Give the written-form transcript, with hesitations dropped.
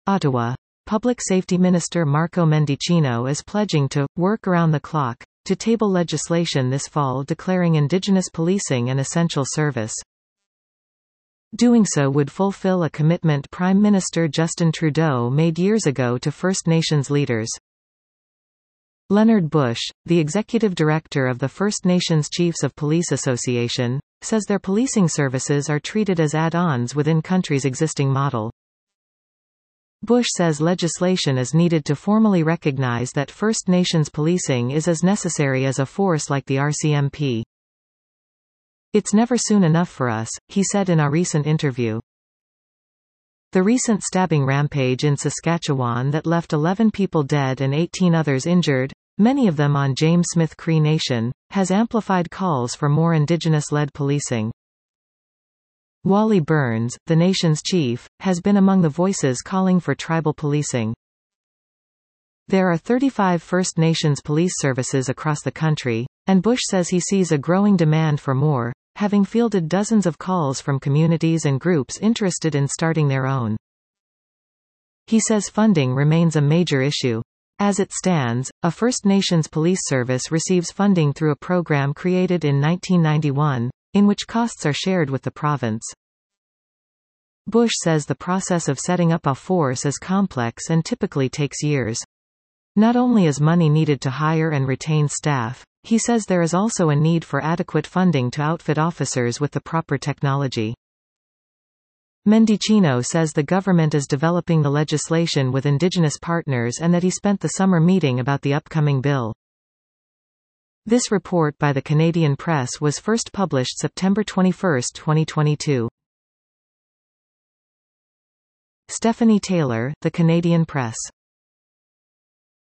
Ottawa. Public Safety Minister Marco Mendicino is pledging to work around the clock to table legislation this fall declaring Indigenous policing an essential service. Doing so would fulfill a commitment Prime Minister Justin Trudeau made years ago to First Nations leaders. Leonard Bush, the executive director of the First Nations Chiefs of Police Association, says their policing services are treated as add-ons within country's existing model. Bush says legislation is needed to formally recognize that First Nations policing is as necessary as a force like the RCMP. "It's never soon enough for us," he said in a recent interview. The recent stabbing rampage in Saskatchewan that left 11 people dead and 18 others injured, many of them on James Smith Cree Nation, has amplified calls for more Indigenous-led policing. Wally Burns, the nation's chief, has been among the voices calling for tribal policing. There are 35 First Nations police services across the country, and Bush says he sees a growing demand for more, having fielded dozens of calls from communities and groups interested in starting their own. He says funding remains a major issue. As it stands, a First Nations police service receives funding through a program created in 1991, in which costs are shared with the province. Bush says the process of setting up a force is complex and typically takes years. Not only is money needed to hire and retain staff, he says there is also a need for adequate funding to outfit officers with the proper technology. Mendicino says the government is developing the legislation with Indigenous partners and that he spent the summer meeting about the upcoming bill. This report by the Canadian Press was first published September 21, 2022. Stephanie Taylor, The Canadian Press.